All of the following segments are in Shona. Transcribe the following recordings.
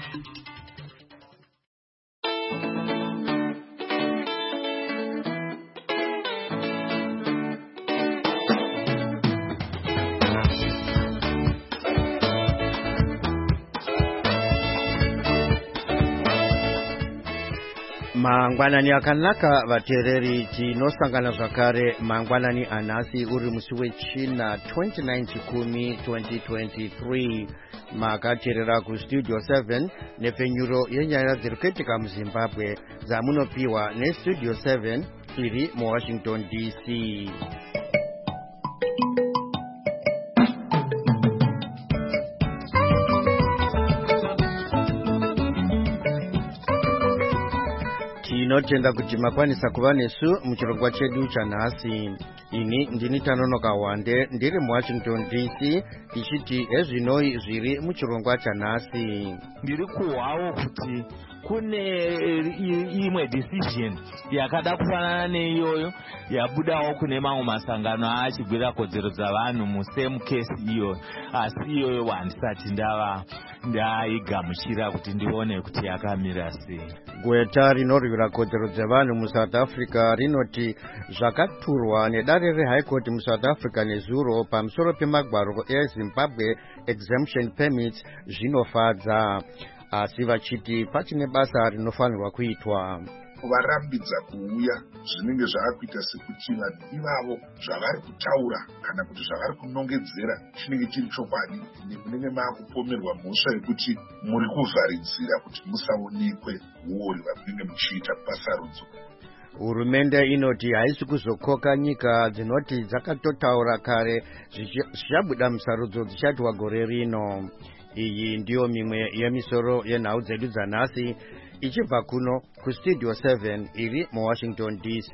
Mangwanani akanaka vateereri tinosangana zvakare mangwanani anhasi uri musi wechina 29/10/2023 makateerera kustudio 7 nepfenyuro yenyaya dziri kuitika muZimbabwe dzamunopiwa nestudio 7 iri muWashington DC. Tinotenda kuti makwanisa kuva nesu muchirongwa chedu chanhasi. Ini ndini Tanonoka Wande ndiri muWashington DC tichiti ezvinoi zviri muchirongwa chanhasi. Ndiri kuhwawo kuti kune imwe decision yakada kufanana neiyoyo yabudawo kune mamwe masangano achigwira kodzero dzavanhu musame case iyo, asi iyoyo handisati ndaigamuchira kuti ndione kuti yakamira sei. Gweta rinorwira kodzero dzevanhu muSouth Africa rinoti zvakaturwa nedare reHigh Court muSouth Africa nezuro pamusoro pemagwaro eZimbabwe exemption permits zvinofadza, asi vachiti pachine basa rinofanirwa kuitwa. Varambidza kuuya zvinenge zvaakuita sekuti vanhu ivavo zvavari kutaura kana kuti zvavari kunongedzera chinenge chiri chokwadi, nemunenge maakupomerwa mhosva yekuti muri kuvharidzira kuti musaonekwe uori vamunenge muchiita pasarudzo. Hurumende inoti haisi kuzokoka nyika dzinoti dzakatotaura kare zvichabuda musarudzo dzichatwa gore rino. Iyi ndiyo mimwe yemisoro yenhau dzedu dzanhasi ichibva kuno kustudio 7 iri muWashington DC.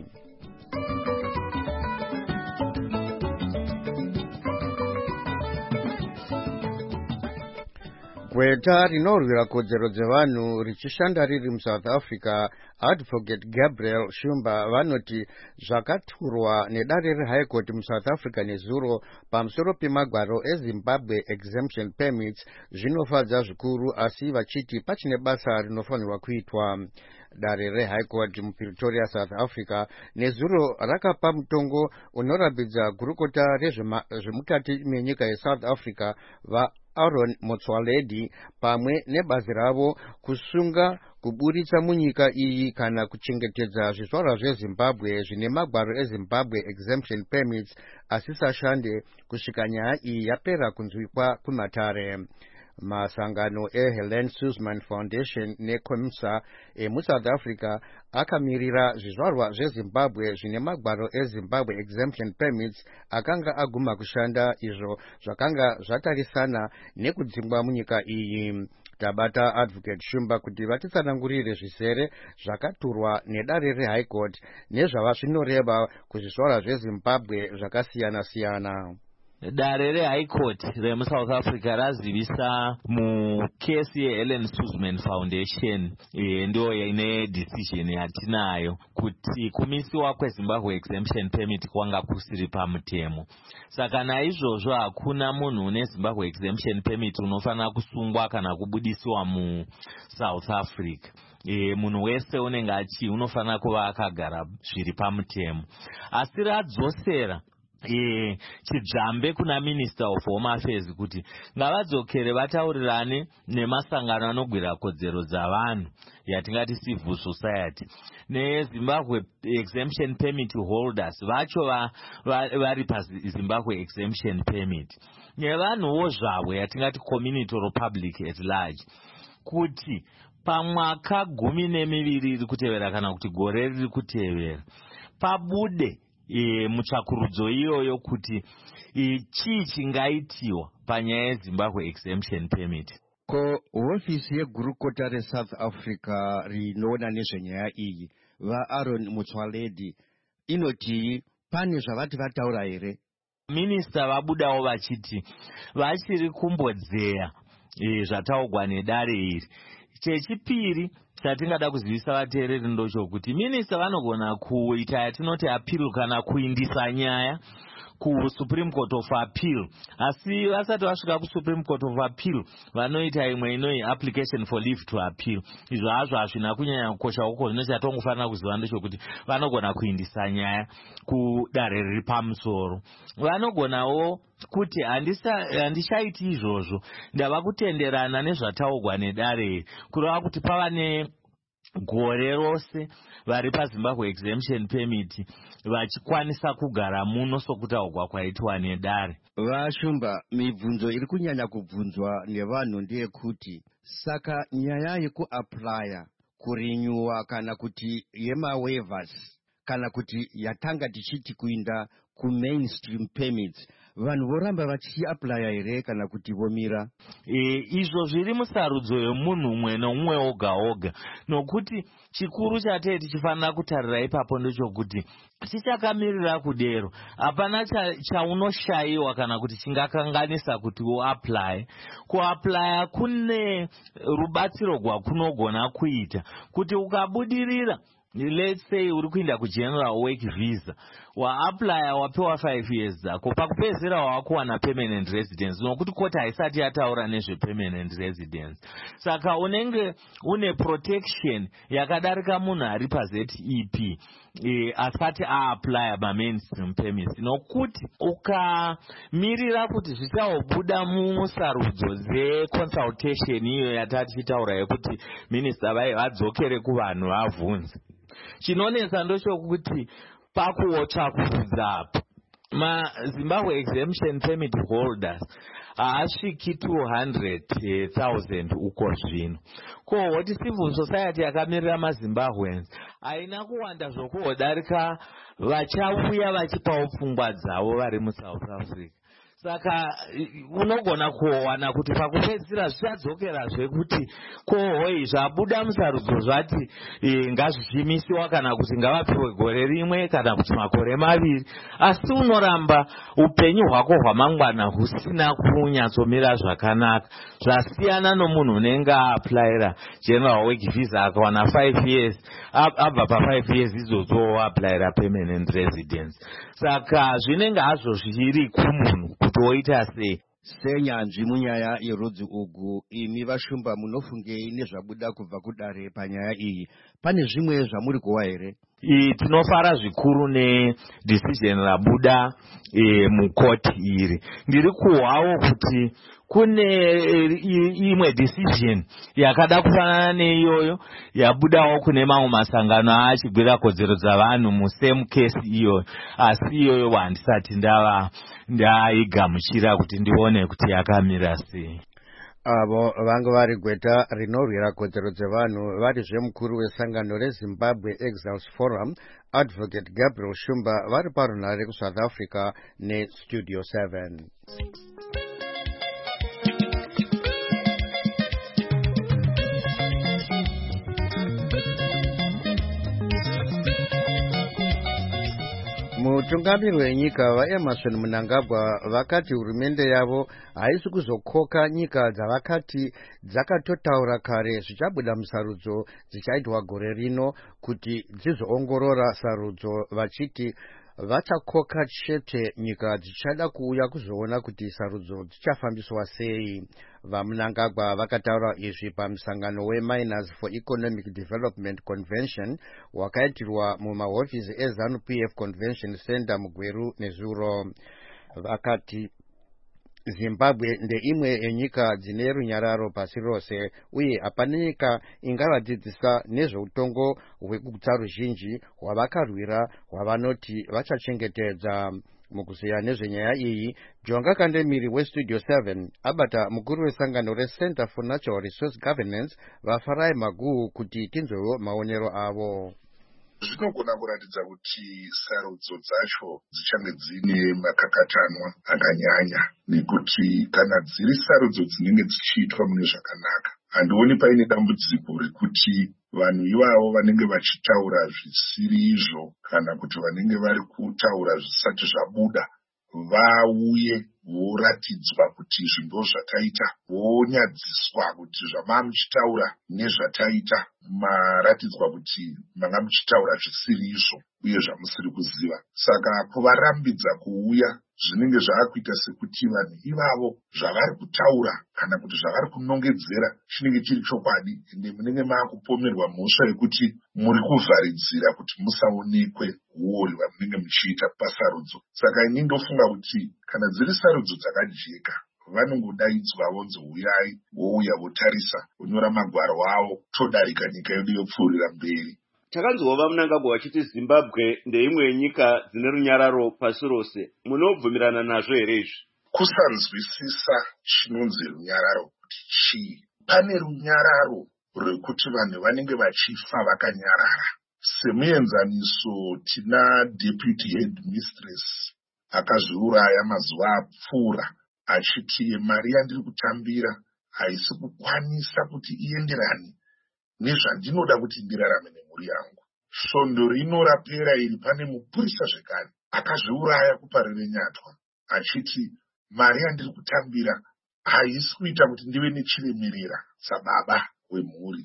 Gweta rinorwira kodzero dzevanhu richishanda riri muSouth Africa, Advocate Gabriel Shumba, vanoti zvakaturwa nedare reHigh Court muSouth Africa nezuro pamusoro pemagwaro eZimbabwe exemption permits zvinofadza zvikuru, asi vachiti pachine basa rinofanirwa kuitwa. Dare reHigh Court muPretoria, South Africa nezuro rakapa mutongo unorambidza gurukota rezvemukati menyika yeSouth Africa Aaron Motsoaledi pamwe nebazi ravo kusunga kuburitsa munyika iyi kana kuchengetedza zvizvarwa zveZimbabwe zvine magwaro eZimbabwe exemption permits asisashande kusvika nyaya iyi yapera kunzwikwa kumatare. Masangano eHelen Suzman Foundation neCOMSA emuSouth Africa akamirira zvizvarwa zveZimbabwe zvine magwaro eZimbabwe exemption permits akanga aguma kushanda, izvo zvakanga zvatarisana nekudzingwa munyika iyi. Tabata Advocate Shumba kuti vatitsanangurire zvizere zvakaturwa nedare reHigh Court nezvava zvinoreva kuzvizvarwa zveZimbabwe zvakasiyana-siyana. Dare reHigh Court remuSouth Africa razivisa mukesi yeHelen Suzman Foundation ndio ine decision yatinayo kuti kumisiwa kweZimbabwe exemption permit kwanga kusiri pamutemo. Saka naizvozvo hakuna munhu une Zimbabwe exemption permit unofanira kusungwa kana kubudisiwa muSouth Africa. Munhu wese unenge unofanira kuva akagara zviri pamutemo. Asi radzosera chidzambe kuna Minister of Home Affairs kuti ngavadzokere vataurirane nemasangano anogwira kodzero dzavanhu yatingati civil society neZimbabwe exemption permit holders vacho vari paZimbabwe exemption permit nevanhuwo zvavo yatingati community or public at large, kuti pamwaka 12 iri kutevera kana kuti gore riri kutevera pabude mutsvakurudzo iyoyo kuti chii chingaitiwa panyaya yeZimbabwe exemption permit. Ko hofisi yegurukota reSouth Africa rinoona nezvenyaya iyi vaAaron Motsoaledi inoti pane zvavati vataura here? Minista vabudawo vachiti vachiri kumbodzeya zvataugwa nedare iri. Chechipiri chatingada kuzivisa vateereri ndochokuti minista vanogona kuita yatinoti appeal kana kuindisa nyaya kuSupreme Court of Appeal. Asi vasati vasvika kuSupreme Court of Appeal vanoita imwe inoi application for leave to appeal. Izvo hazvo hazvina kunyanya kukosha uko. Zvino chatongofanira kuziva ndechekuti vanogona kuindisa nyaya kudare riri pamusoro. Vanogonawo kuti handishaiti izvozvo, ndava kutenderana nezvataurwa nedare kureva kuti pava negore rose vari paZimbabwe exemption permit vachikwanisa kugara muno sokutaurwa kwaitwa nedare. Vashumba, mibvunzo iri kunyanya kubvunzwa nevanhu ndeyekuti saka nyaya yekuaplya kurinyuwa kana kuti yemawaivers kana kuti yatanga tichiti kuinda kumainstream permits, vanhu voramba vachiaplya here kana kuti vomira? Izvo zviri musarudzo yemunhu umwe noumwe oga oga, nokuti chikuru chatei tichifanira kutarira ipapo ndechekuti tichakamirira kudero hapana chaunoshayiwa kana kuti chingakanganisa kuti uaplye. Kuaplya kune rubatsiro rwakunogona kuita kuti ukabudirira. Let's say uri kuinda kugeneral work visa, waaplya wapewa 5 years dzako, pakupedzisira wakuwana permanent residence, nokuti koti haisati yataura nezvepermanent residence. Saka unenge une protection yakadarika munhu ari paZEP asati aaplya mainstream permits, nokuti ukamirira kuti zvichaobuda musarudzo dzeconsultation iyo yatati tichitaura yekuti minista vadzokere kuvanhu vabvunze. Chinonetsa ndochokuti pakuotsvakurudzapo maZimbabwe exemption permit holders haasviki 200,000 uko zvino. Kohoti civil society yakamirira maZimbabweans haina kuwanda zvokuodarika vachauya vachipawo pfungwa dzavo vari muSouth Africa. Saka unogona kuwana kuti pakupedzisira zvichadzokerazve kuti kohoi zvabuda musarudzo zvati ngazvichimisiwa kana kuti ngavapiwe gore rimwe kana kuti makore maviri, asi unoramba upenyu hwako hwamangwana husina kunyatsomira zvakanaka, zvasiyana nomunhu unenge aaplyira general work visa akawana 5 years, abva pa5 years idzodzo aplyira permanent residence. Saka zvinenge hazvo zviri kumunhu kuti oita sei. Senyanzvi munyaya yerudzi ugu, imi Vashumba munofungei nezvabuda kubva kudare panyaya iyi? Pane zvimwe zvamuri kuwa here? Tinofara zvikuru nedecision rabuda mukoti iri. Ndiri kuhwawo kuti kune imwe decision yakada kufanana neiyoyo yabudawo kune mamwe masangano achigwira kodzero dzavanhu musame case iyoyo, asi iyoyo handisati ndaigamuchira kuti ndione kuti yakamira sei. Avo vanga vari gweta rinorwira kodzero dzevanhu varizve mukuru wesangano reZimbabwe Exiles Forum, Advocate Gabriel Shumba, vari parunhare kuSouth Africa neStudio 7. Mutungamiri wenyika vaEmerson Mnangagwa vakati hurumende yavo haisi kuzokoka nyika dzavakati dzakatotaura kare zvichabuda musarudzo dzichaitwa gore rino kuti dzizoongorora sarudzo, vachiti vachakoka chete nyika dzichada kuuya kuzoona kuti sarudzo dzichafambiswa sei. VaMnangagwa vakataura izvi pamusangano weMiners for Economic Development Convention wakaitirwa mumahofisi eZANU-PF Convention Center muGweru nezuro. Vakati Zimbabwe ndeimwe yenyika dzine runyararo pasi rose, uye hapana nyika ingavadzidzisa nezveutongo hwekugutsa ruzhinji hwavakarwira hwavanoti vachachengetedza. Mukuziya nezvenyaya iyi, Jonga Kandemiri weStudio 7 abata mukuru wesangano reCenter for Natural Resource Governance vaFarai Maguhu kuti tinzwewo maonero avo. Zvinogona kuratidza kuti sarudzo dzacho dzichange dzine makakatanwa akanyanya, nekuti kana dziri sarudzo dzinenge dzichiitwa mune zvakanaka, handioni paine dambudziko rekuti vanhu ivavo vanenge vachitaura zvisiri izvo kana kuti vanenge vari kutaura zvisati zvabuda vauye voratidzwa kuti izvi ndo zvataita, vonyadziswa kuti zvamanga muchitaura nezvataita maratidzwa kuti manga muchitaura zvisiri izvo uye zvamusiri kuziva. Saka kuvarambidza kuuya zvinenge zvaakuita sekuti vanhu ivavo zvavari kutaura kana kuti zvavari kunongedzera chinenge chiri chokwadi, ende munenge maakupomerwa mhosva yekuti muri kuvharidzira kuti musaonekwe uori vamunenge muchiita pasarudzo. Saka ini ndofunga kuti kana dziri sarudzo dzakajeka, vanongodaidzwa vonzi uyai, vouya votarisa, vonyora magwaro avo, todarika nyika yedu yopfuurira mberi. Takanzwa Mnangagwa vachiti Zimbabwe ndeimwe yenyika dzine runyararo pasi rose. Munobvumirana nazvo here izvi? Kusanzwisisa chinonzi runyararo kuti chii. Pane runyararo rwekuti vanhu vanenge vachifa vakanyarara. Semuenzaniso tina deputy headmistress akazviuraya mazuva apfuura achiti mari yandiri kutambira haisi kukwanisa kuti ienderane nezvandinoda kuti ndirarame nemhuri yangu. Svondo rino rapera iri pane mupurisa zvekare akazviuraya kuparerenyatwa achiti mari yandiri kutambira haisi kuita kuti ndive nechiremerera sababa wemhuri.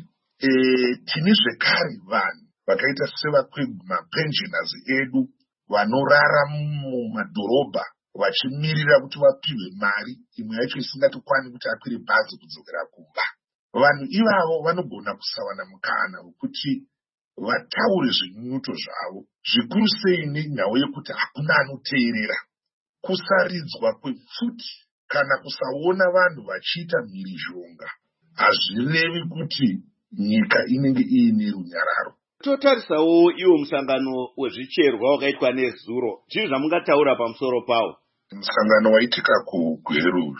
Tini zvekare vanhu vakaita sevamapensioners edu vanorara mumadhorobha vachimirira kuti vapiwe mari, imwe yacho isingatokwani kuti akwire bhazi kudzokera kumba. Vanhu ivavo vanogona kusawana mukana wekuti vataure zvinyunyuto zvavo, zvikuru sei nenyaya yekuti hakuna anoteerera. Kusaridzwa kwepfuti kana kusaona vanhu vachiita mhirizhonga hazvirevi kuti nyika inenge iine runyararo. Totarisawo iwo musangano wezvicherwa wakaitwa nezuro. Chii zvamungataura pamusoro pawo? Musangano waitika kuGweru,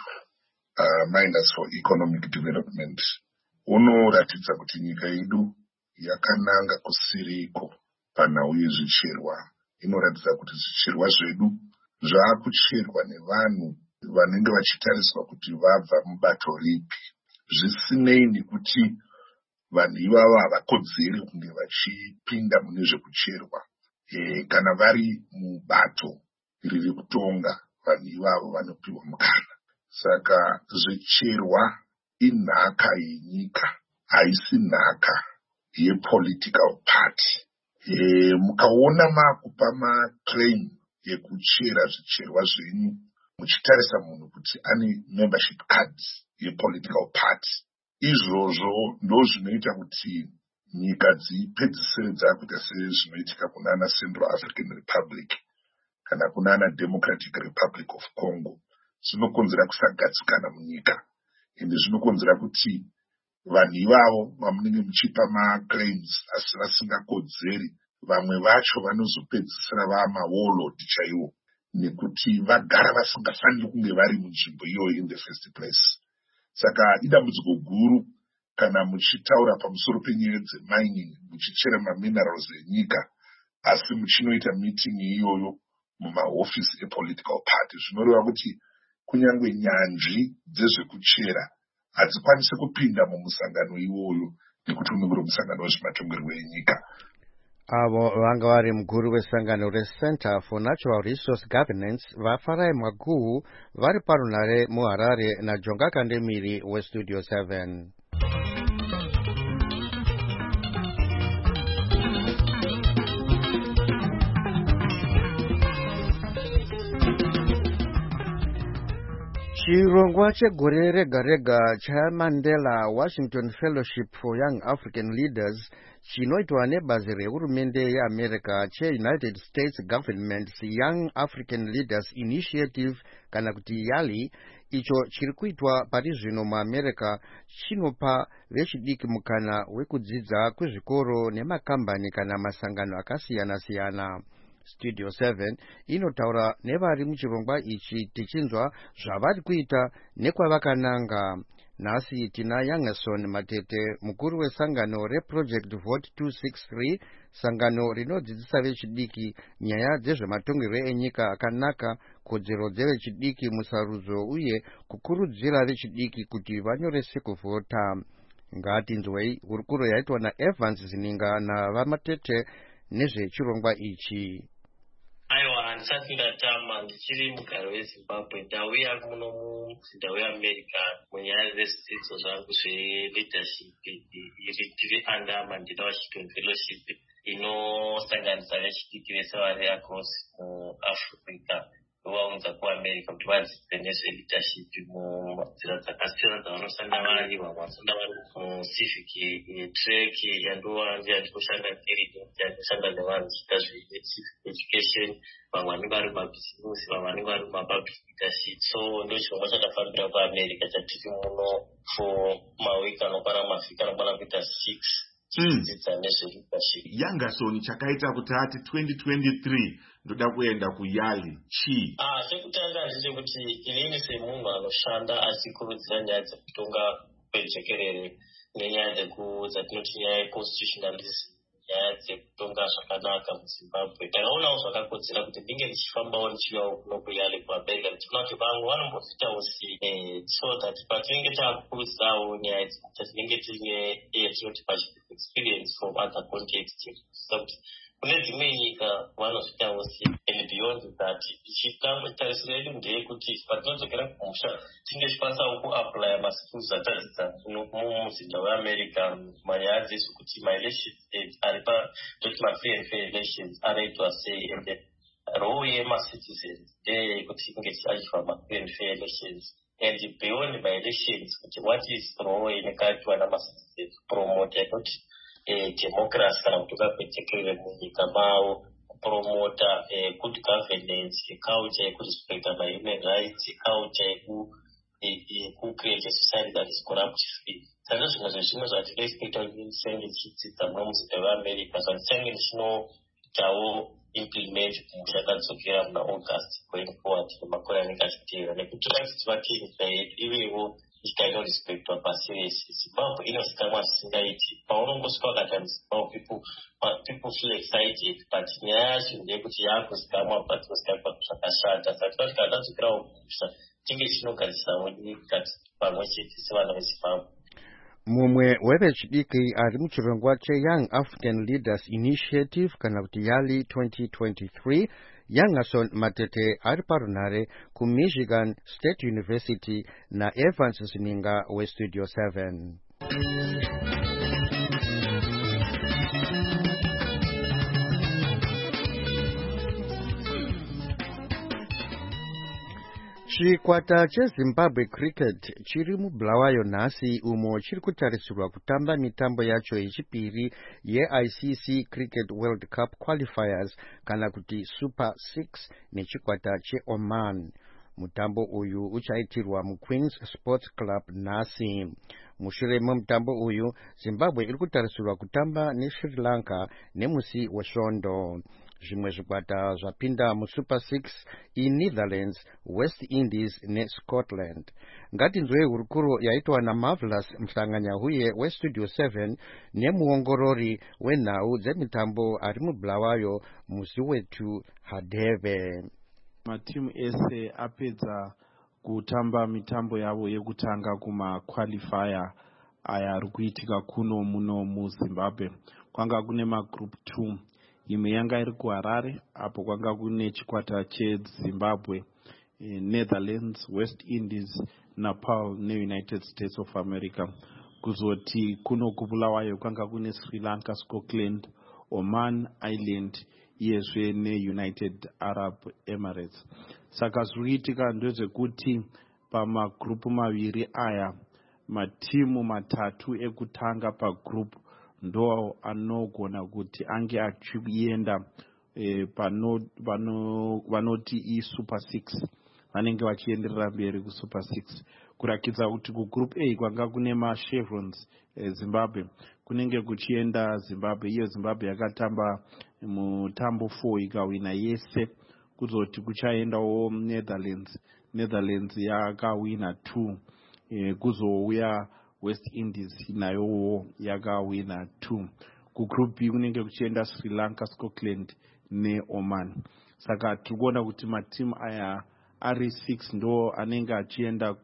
Minders for Economic Development, unoratidza kuti nyika yedu yakananga kusiriko panhau yezvicherwa. Inoratidza kuti zvicherwa zvedu zvaakucherwa nevanhu vanenge vachitariswa kuti vabva mubato ripi, zvisinei nekuti vanhu ivavo havakodzeri kunge vachipinda mune zvekucherwa. Kana vari mubato riri kutonga, vanhu ivavo vanopiwa mukana. Saka zvicherwa inhaka yenyika, haisi nhaka yepolitical party. Mukaona makupa maclaim yekuchera zvicherwa zvenyu muchitarisa munhu kuti ane membership cards yepolitical party, izvozvo ndo zvinoita kuti nyika dzipedzisire dzakuita sezvinoitika kunana Central African Republic kana kunana Democratic Republic of Congo. Zvinokonzera kusagatsikana munyika, ende zvinokonzera kuti vanhu ivavo vamunenge muchipa maclaims asi vasingakodzeri, vamwe vacho vanozopedzisira vamawarlord chaiwo, nekuti vagara vasingafaniri kunge vari munzvimbo iyoyo in the first place. Saka idambudziko guru kana muchitaura pamusoro penyaya dzemining, muchichera maminerals enyika, asi muchinoita meeting iyoyo mumahofisi epolitical party. Zvinoreva kuti kunyange nyanzvi dzezvekuchera hadzikwanisi kupinda mumusangano iwoyo, nekuti unenge uri musangano wezvematongerwo enyika. Avo vanga vari mukuru wesangano reCenter for Natural Resource Governance vaFarai Maguhu vari parunhare muHarare naJonga Kandemiri weStudio 7. Chirongwa chegore rega rega chaMandela Washington Fellowship for Young African Leaders chinoitwa nebazi rehurumende yeAmerica cheUnited States Government's Young African Leaders Initiative kana kuti YALI, icho chiri kuitwa pari zvino muAmerica, chinopa vechidiki mukana wekudzidza kuzvikoro nemakambani kana masangano akasiyana-siyana. Studio 7 inotaura nevari muchirongwa ichi tichinzwa zvavari kuita nekwavakananga. Nhasi tina Yangerson Matete, mukuru wesangano reProject Vote 263, sangano rinodzidzisa vechidiki nyaya dzezvematongerwo enyika akanaka, kodzero dzevechidiki musarudzo uye kukurudzira vechidiki kuti vanyorese kuvhota. Ngatinzwei hurukuro yaitwa naEvans Zininga navamatete nezvechirongwa ichi. Aiwa, handisati ndatama ndichiri mugare weZimbabwe. Ndauya muno muzinda weAmerica munyaya dzezvidzidzo zvangu zveLeadership. Tiri under Mandela Washington Fellowship inosanganisa vechidiki vese vari across muAfrica. ndovaunza kuamerica kuti vadzidze nezveleadership munzira dzakasiyana dzavanoshanda vari. Vamwe vanoshanda vari mucivic track yandiyandikoshanda ndinoshanda nevanhu chiita zvecivic education. Vamwe vanenge vari mabhizimusi, vamwe vanenge vari mumapublic leadership. So ndo chirongwa chatafambira kuamerica chatiri muno for mawiki anokwana mavhiki anokwana kuita 6 chichidzidza nezveleadership. Yangasoni chakaita kuti ati 2023 ndoda kuenda kuyali chii? Chekutanga ndechekuti inini semunhu anoshanda achikurudzira nyaya dzekutonga kwejekerere nenyaya dzatinoti nyaya yeconstitutionalism, nyaya dzekutonga zvakanaka muZimbabwe. Ndakaonawo zvakakodzera kuti ndinge ndichifambawo ndichiuyawo kuno kuyali kuamerica ndichiona kuti vamwe vanombofitawo sei, so that patinenge takukurudzirawo nyaya dzekuti tinenge tine tinoti experience from other contexts. Kune dzimwe nyika vanozvitawo sei, and beyond that tarisiro yedu ndeyekuti patinodzokera kumusha tinge tichikwanisa kuapply maskills atadzidza mumuzinda weamerica manyaya dzesu kuti maelections ari patoti ma-free and fair elections anoitwa sei, and role yema-citizens ndeyekuti tinge tichiachiva ma-free and fair elections, and beyond my-elections kuti what is role inekaitwa nama-citizens promote yakoti democracy kana kutoka kwejekerere munyika mavo, kupromota good governance, culture yekurespecta ma-human rights, culture yekucreate a society that is corrupt free. Saka zvimwe zvezvimwe zvatingaexpecta kuti ndichange ndichidzidza muno muzinda weamerica zvandichange ndichinoitawo implement kumusha tadzokera muna August going forward nemakore anenge achiteera, nekuti tichiva tinyika yedu ivewo nyika inorespektwa pasi rese. Zimbabwe inozikamwa zvisingaiti. Paunongosvika wakati muZimbabwe people feel excited, but nyaya yacho ndeyekuti yakuzikamwa but kuzikamwa zvakashata. Saka tinoti kana tadzokerawo kumusha tinge tichinogadzisawo nyika pamwe chete sevana veZimbabwe. Mumwe wevechidiki ari muchirongwa cheYoung African Leaders Initiative kana kuti YALI 2023, Yangason Matete ari parunhare kuMichigan State University naEvans Zininga weStudio 7. Chikwata cheZimbabwe Cricket chiri muBulawayo nhasi umo chiri kutarisirwa kutamba mitambo yacho yechipiri yeICC Cricket World Cup Qualifiers kana kuti Super 6 nechikwata cheOman. Mutambo uyu uchaitirwa muQueen's Sports Club nhasi. Mushure memutambo uyu Zimbabwe iri kutarisirwa kutamba neSri Lanka nemusi weSvondo. Zvimwe zvikwata zvapinda muSuper 6 iNetherlands, West Indies neScotland. Ngatinzwei hurukuro yaitwa naMarvelous Mhlanganyahuye weStudio 7 nemuongorori wenhau dzemitambo ari muBulawayo musi wetu Hadheve. Matimu ese apedza kutamba mitambo yavo yekutanga kumaqualifier aya ari kuitika kuno muno muZimbabwe. Kwanga kune magroup 2, imwe yanga iri kuHarare apo kwanga kune chikwata cheZimbabwe, Netherlands, West Indies, Nepal neUnited States of America. Kuzoti kuno kuBulawayo kwanga kune Sri Lanka, Scotland, Oman Island iyezve neUnited Arab Emirates. Saka zvirikuitika ndezvekuti pamagrupu maviri aya matimu matatu ekutanga pagroup ndo anogona kuti ange achienda vanoti iSuper 6, vanenge vachienderera mberi kuSuper 6, kurakidza kuti kugroup A kwanga kune machevrons Zimbabwe kunenge kuchienda Zimbabwe. Iyo Zimbabwe yakatamba mutambo 4 ikawina yese. Kuzoti kuchaendawo Netherlands yakawina 2, kuzouya West Indies nayowo yakawina 2. Kugroup B kunenge kuchienda Sri Lanka, Scotland neOman. Saka tikuona kuti matimu aya ari 6 ndo anenge achienda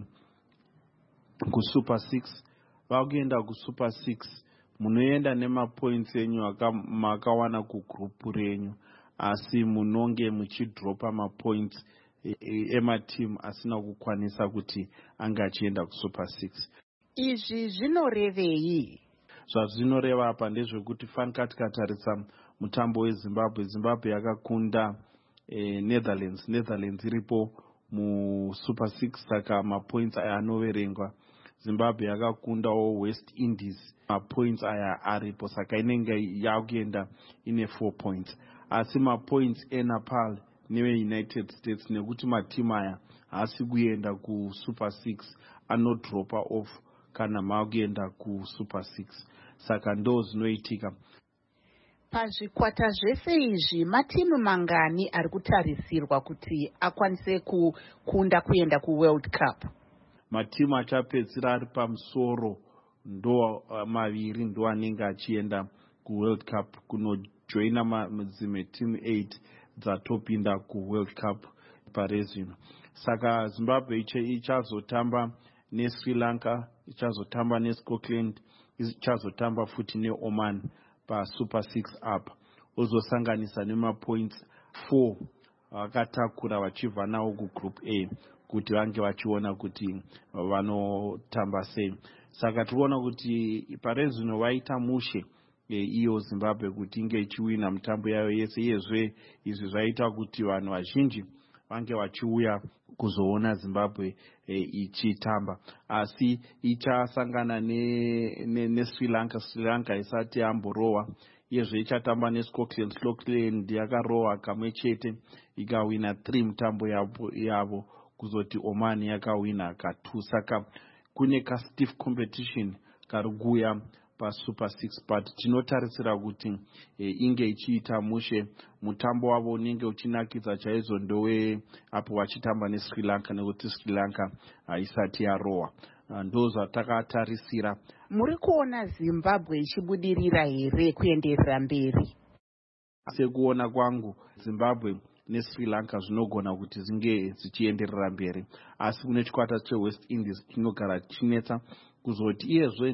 kuSuper 6. Vakuenda kuSuper 6 munoenda nemapoints enyu makawana kugroup renyu, asi munonge muchidropa mapoints ematimu asina kukwanisa kuti anga achienda kuSuper 6. Izvi zvinorevei? Zvazvinoreva apa ndezvekuti fanika tikatarisa mutambo weZimbabwe, Zimbabwe yakakunda Netherlands iripo muSuper 6 saka mapoints aya anoverengwa. Zimbabwe yakakundawo West Indies, mapoints aya aripo saka inenge yakuenda ine 4 points. Asi mapoints eNepal neweUnited States nekuti matimu aya haasi kuenda kuSuper 6 anodropa off kana makuenda kuSuper 6, saka ndo zvinoitika. Pazvikwata zvese izvi matimu mangani ari kutarisirwa kuti akwanise kukunda kuenda kuWorld Cup? Matimu achapedzisira ari pamusoro ndo maviri ndo anenge achienda kuWorld Cup kunojoina dzimwe timu 8 dzatopinda kuWorld Cup parezvino. Saka Zimbabwe ichazotamba neSri Lanka, ichazotamba neScotland, ichazotamba futi neOman paSuper 6 up, ozosanganisa nemapoints 4 vakatakura vachibva nawo kuGroup A kuti vange vachiona kuti vanotamba sei. Saka tikuona kuti parezvino vaita mushe iyo Zimbabwe kuti inge ichiwina mitambo yayo yese. Iyezve izvi zvaita kuti vanhu vazhinji vange vachiuya kuzoona Zimbabwe ichitamba, asi ichasangana neSri Lanka. Sri Lanka isati yamborowa. Iyezve ichatamba neScotland. Scotland yakarowa kamwe chete ikawina 3 mitambo yavo, kuzoti Oman yakawina ka2. Saka kune stiff competition kari kuuya paSuper 6, but tinotarisira kuti inge ichiita mushe. Mutambo wavo unenge uchinakidza chaizvo ndowe apo vachitamba neSri Lanka, nekuti Sri Lanka haisati yarowa. Ndo zvatakatarisira. Muri kuona Zimbabwe ichibudirira here kuenderera mberi? Sekuona kwangu Zimbabwe neSri Lanka zvinogona kuti zinge zichienderera mberi, asi kune chikwata cheWest Indies chinogara chinetsa, kuzoti iyezve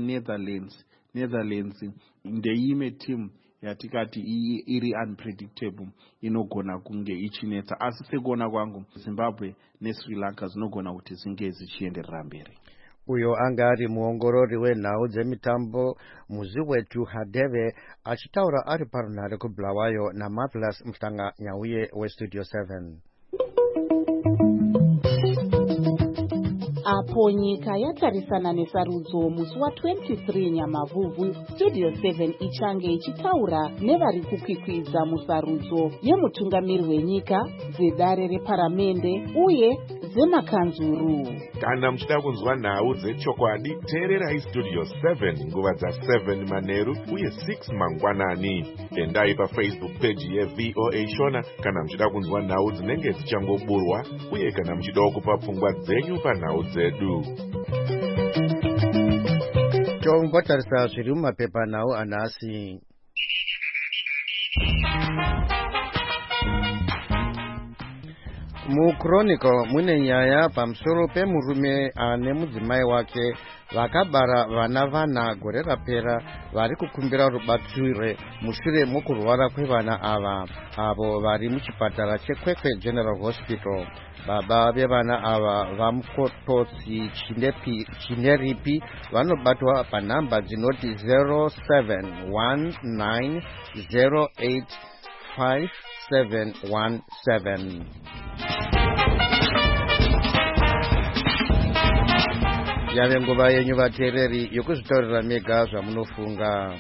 Netherlands ndeimwe timu yatikati iri unpredictable, inogona kunge ichinetsa, asi sekuona kwangu Zimbabwe neSri Lanka zinogona kuti zinge zichienderera mberi. Uyo anga ari muongorori wenhau dzemitambo muzi wetu Hadebe achitaura ari parunhare kuBulawayo naMarvelous Mhlanga Nyauye weStudio 7. Apo nyika yatarisana nesarudzo musi wa23 Nyamavhuvhu, Studio 7 ichange ichitaura nevari kukwikwidza musarudzo yemutungamiri wenyika, dzedare reparamende uye dzemakanzuru. Kana muchida kunzwa nhau dzechokwadi, teererai Studio 7 nguva dza7 manheru uye 6 mangwanani. Endai paFacebook page yeVOA Shona kana muchida kunzwa nhau dzinenge dzichangoburwa, uye kana muchida kupa pfungwa dzenyu panhau dzedu. Tombotarisa zviri mumapepanhau anhasi. MuChronicle mune nyaya pamusoro pemurume ane mudzimai wake vakabara vana gore rapera vari kukumbira rubatsiro mushure mokurwara kwevana ava avo vari muchipatara cheKwekwe General Hospital. Baba vevana ava vamukototsi Chineripi vanobatwa panhamba dzinoti 0719085717. Yave nguva yenyu vateereri yokuzvitaurira mega zvamunofunga.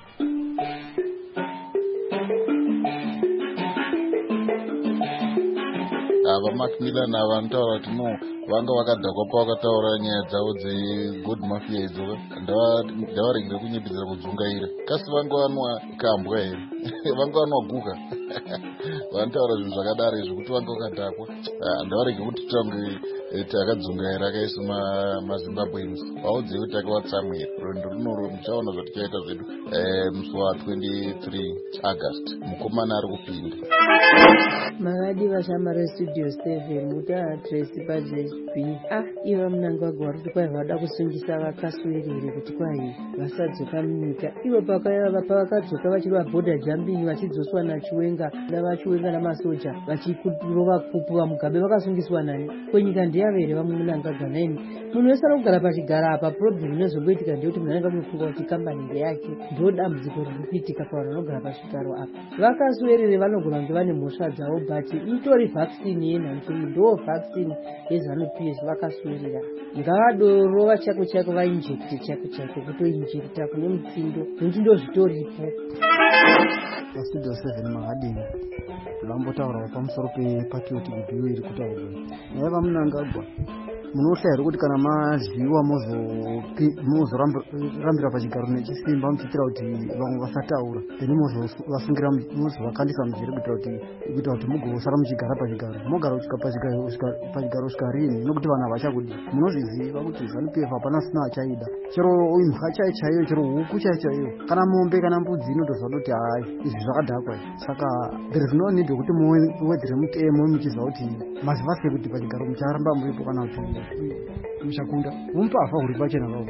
VaMacmillan ava vanotaura kuti no vanga vakadhakwa pavakataura nyaya dzavo dzeGold Mafia idzoka, ndavaregere kunyepedzera kudzungaira. Kasi vanga vanwa kambwa here? Vanga vanwa guka? Vanotaura zvinhu zvakadaro izvi kuti vanga vakadhakwa. Ndavaregere kuti tange takadzungaira akaisa maZimbabweans vaudzei kuti takawatsamwira. Rwendo runoro muchaona zvatichaita zvedu musi wa23 August mukomana ari kupinda. Makadi vashamare Studio 7 muti aadresi paJSB. Iva munangagwa kuti kwai vada kusungisa vakaswerere kuti kwai vasadzoka munyika. Ivo pavakadzoka vachiri vabhodha jumping vachidzoswa naChiwenga vachiwerenga namasoja vachirova kupuva mugabe vakasungiswa nani kwenyika ndiyavo here vamunangagwa naini munhu wese anogara pachigara apa problem inozongoitika ndeyekuti munhu anenge mufunga kuti kambani ndeyake ndo dambudziko riri kuitika pavanhu vanogara pachigaro apa vakasuverere vanogona kunge vane mhosva dzavo but itori vaccine yenhanzviri ndo vaccine yeZANU-PF vakasuverera ngavadorova chako chako vainjekte chako chako kutoinjekta kune mutsindo nekuti ndo zvitoripo. Studio 7 mahadini vambotaurawo pamusoro pepatriotic bill iri kutaurwa naye vamunangagwa munoshayira kuti kana maziva muzorambira pachigaro nechisimba muchiitira kuti vamwe vasataura then muzovasungira muzovakandisa muzviri kuita kuti mugosara muchigara pachigaro mogara pachigaro svikarini nokuti vanhu havachakudi munozviziva kuti ZANU-PF hapana sina achaida chero imha chaiyo chero huku chaiyo kana mombe kana mbudzi inotoziva kuti hai izvi zvakadhakwa saka there is no need yokuti muwedzere mutemo muchiziva kuti mazivasike kuti pachigaro mucharamba muripo kana kuti muchakunda mumpafa uri pachena vavo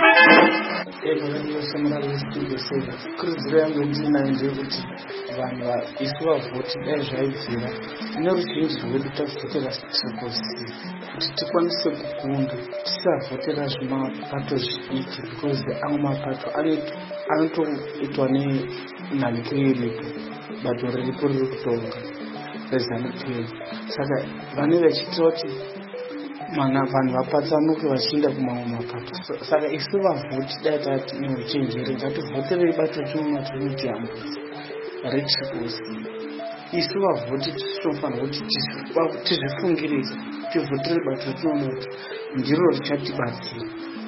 kurudziro yangu ndinayo ndeyekuti vanhu isu vavhoti dai zvaibvira neruzhinji rwedu tavhotera tirigoziva kuti tikwanise kukunda tisavhotera zvimapato zvidiki because amwe mapato anotoitwa nenhanyiko yeripo bato riripo riri kutonga reZANU-PF saka vane vachiitira kuti vanhu vapatsanuke vachienda kumamwe mapato saka isu vavhoti dai tati neuchenjeri ngativhoterei bato chimwe tinotiyambudza retirigoziva isu vavhoti tinofanira kuti tizvifungirisa tivhotere bato tinonoti ndiro richatibatsira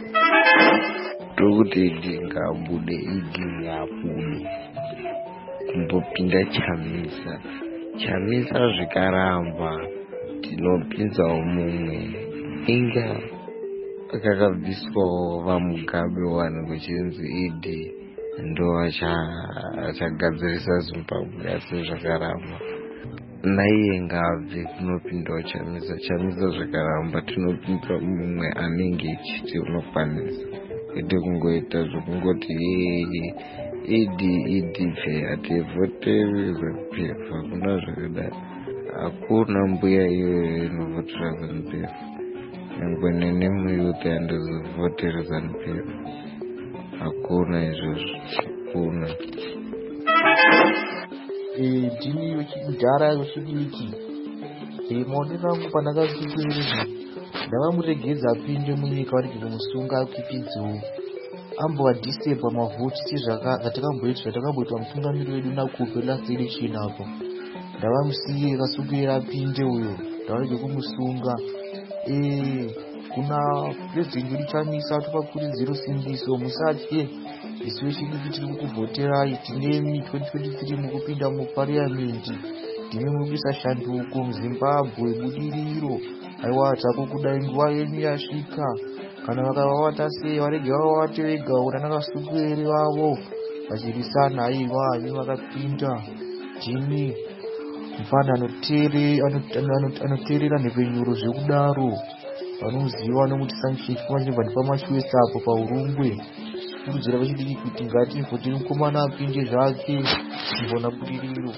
tokuti idi ngabude idi ngabude kumbopinda chamisa zvikaramba tinopinzawo mumwe inga kakabviswawo vamugabe wanhu kuchinzi idi ndo achagadzirisa Zimbabwe asi zvakaramba naiye ngabve kunopindawo chamisa zvakaramba tinopinza mumwe anenge echiti unokwanisa ite kungoita zvokungoti idi pfe hativhoteri ZANU-PF hakuna zvakadai hakuna mbuya iyoyo inovhotera ZANU-PF nyangwe nene muyuthi handizovhoteri ZANU-PF hakuna izvozvo hakuna ndini wechidhara wechidiki maonero angu pandakasukurirwa ndavamuregedza apinde munyika varege kumusunga kipidzowo ambova December mavhoti zvatakamboitwa mutungamiri wedu nakupe last election apo ndavamusiye kasukira apinde uyo ndavarege kumusunga kuna president wedu Chamisa atopakurudziro simbiso musatye isu vechidiki tiri kukuvhoterai tinemi 2023 mukupinda muparliament ndimi mubisa shanduko muZimbabwe budiriro aiwa tako kudai nguva yenyu yasvika kana vakavavata sei varege vavavate vega una nakasukwere vavo vachirisana aiwa imi vakapinda ndimi mufana anoteerera nhepfenyuro zvekudaro vanoziva nokuti sanction chifuma chinobva ndipamachwesa apo paurungwe kurudzira vechidiki kuti ngativhoteri mukomana apinde zvake mbona budiriro.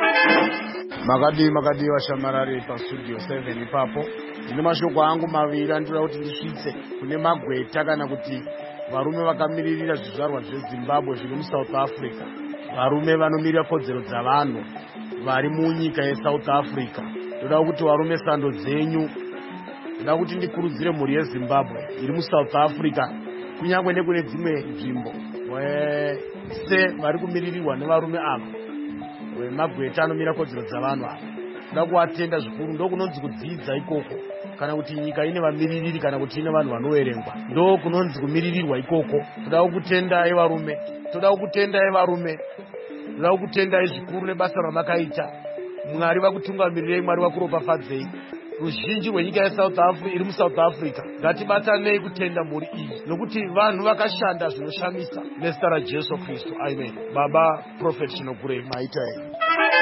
makadi vashamarari pastudio 7 ipapo ine mashoko angu maviri andinoda kuti ndisvitse kune magweta kana kuti varume vakamiririra zvizvarwa zveZimbabwe zviri muSouth Africa varume vanomirira kodzero dzavanhu vari munyika yeSouth Africa ndoda kuti varume sando dzenyu ndoda kuti ndikurudzire mhuri yeZimbabwe iri muSouth Africa kunyange nekune dzimwe nzvimbo se vari kumiririrwa nevarume ava magweta anomira kodzero dzavanhu ava ndoda kuvatenda zvikuru ndokunonzi kudzidza ikoko kana kuti nyika ine vamiririri kana kuti ine vanhu vanoverengwa ndo kunonzi kumiririrwa ikoko toda kukutendai varume toda kukutendai zvikuru nebasa ramakaita Mwari vakutungamirirei Mwari vakuropafadzei ruzhinji rwenyika iri muSouth Africa ngatibatanei kutenda mhuri iyi nokuti vanhu vakashanda zvinoshamisa nezita raJesu Kristu amen. Baba Prophet Chinogurei maitai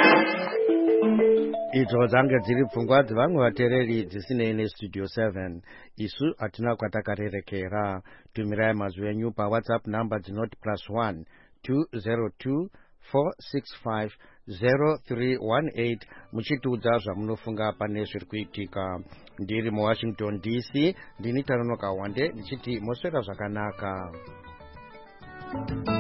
idzo dzange dziri pfungwa dzevamwe vateereri dzisinei nestudio 7 isu hatina kwatakarerekera. tumirai mazwi enyu paWhatsApp namba dzinoti +1 202 465 0318 muchitiudza zvamunofunga pane zviri kuitika. Ndiri muWashington DC, ndini Tanonoka Wande ndichiti moswera zvakanaka.